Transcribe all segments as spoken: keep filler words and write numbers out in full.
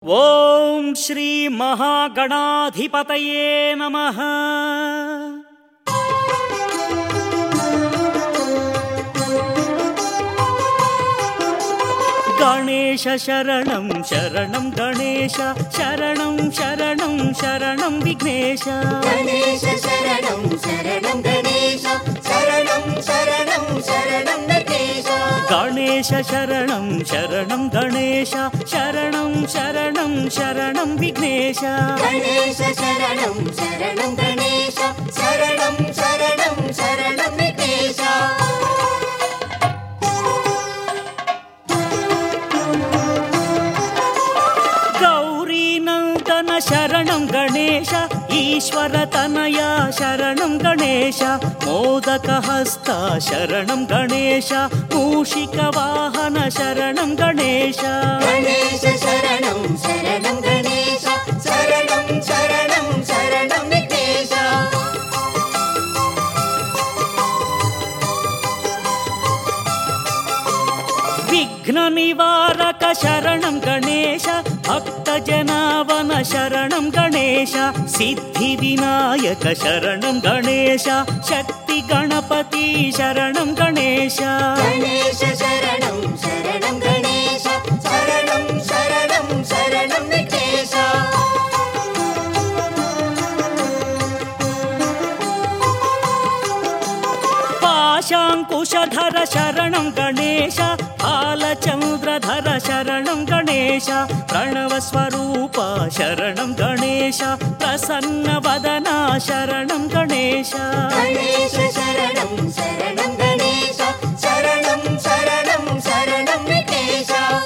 ఓం శ్రీ మహాగణాధిపతయే నమః. గణేశ శరణం శరణం గణేశ శరణం శరణం శరణం విఘ్నేశ. గణేశ శరణం శరణం గణేశ శరణం శరణం శరణం విఘ్నేశ. గణేశ శరణం శరణం గణేశ శరణం శరణం శరణం విఘ్నేశ. గణేశ శరణం శరణం గణేశ శరణం శరణం శరణం విఘ్నేశ. గౌరీనందన శరణం గణేశ ఈశ్వర తనయ శరణం గణేశ. మోదక హస్త శరణం గణేశ మూషిక వాహన శరణం గణేశ. గణేశ శరణం శరణం గణేశ శరణం శరణం శరణం విఘ్నేశ. విఘ్న నివారక శరణం గణేశ భక్త జనావన శరణం గణేశ. సిద్ధి వినాయక శరణం గణేశ శక్తి గణపతి శరణం గణేశ. గణేశ శరణం శరణం గణేశ శరణం శరణం శరణం విఘ్నేశ. పాశాంకుశధర శరణం గణేశ బాలచంద్రధర శరణం గణేశ. ప్రణవ స్వరూప శరణం గణేశ ప్రసన్న వదన శరణం గణేశ. గణేశ శరణం శరణం గణేశ శరణం శరణం శరణం విఘ్నేశ.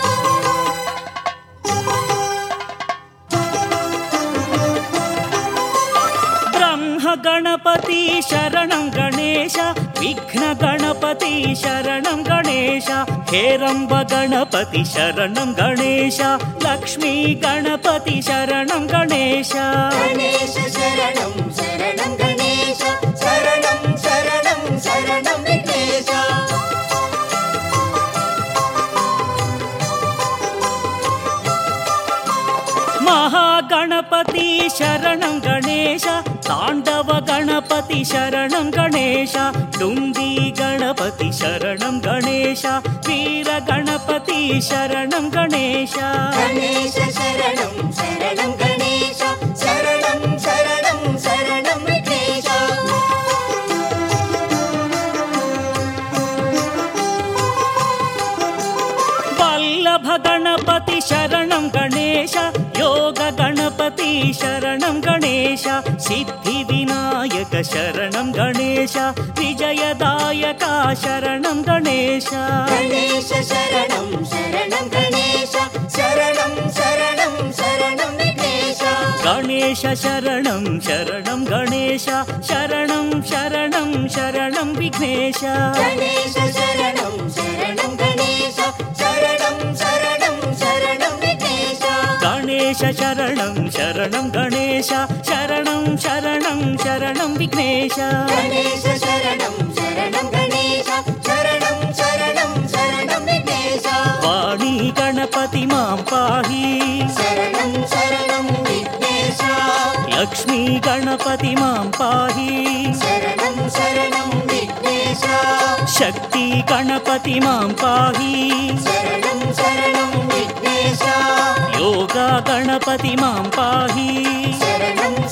బ్రహ్మ గణపతి శరణం గణేశ విఘ్న గణపతి శరణం గణేశ. హేరంబ గణపతి శరణం గణేశ లక్ష్మీ గణపతి శరణం గణేశ. గణేశ శరణం శరణం గణేశ శరణం శరణం శరణం విఘ్నేశ. మహాగణపతి శరణం గణేశ తాండవ గణపతి శరణం గణేశ. డుండి గణపతి శరణం గణేశ వీర గణపతి శరణం గణేశ. గణేశ శరణం శరణం గణేశ శరణం శరణం శరణం విఘ్నేశ. వల్లభ గణపతి శరణం గణేశ యోగ గణపతి శరణం గణేశ. సిద్ధి వినాయక శరణం గణేశ విజయదాయక శరణం గణేశ. గణేశ శరణం శరణం గణేశ శరణం శరణం శరణం విఘ్నేశ. గణేశ శరణం శరణం గణేశ శరణం శరణం శరణం విఘ్నేశ. గణేశ శరణం శరణం గణేశ శరణం శరణం శరణం విఘ్నేశ. గణేశ శరణం శరణం గణేశ శరణం శరణం శరణం విఘ్నేశ. గణేశ శరణం శరణం గణేశ శరణం శరణం శరణం విఘ్నేశ. వాణి గణపతి మాం పాహి శరణం శరణం విఘ్నేశ. లక్ష్మీ గణపతి మాం పాహి శరణం శరణం విఘ్నేశ. శక్తి గణపతి మాం పాహి శరణం శరణం విఘ్నేశ. యోగా గణపతి మాం పాహి శరణం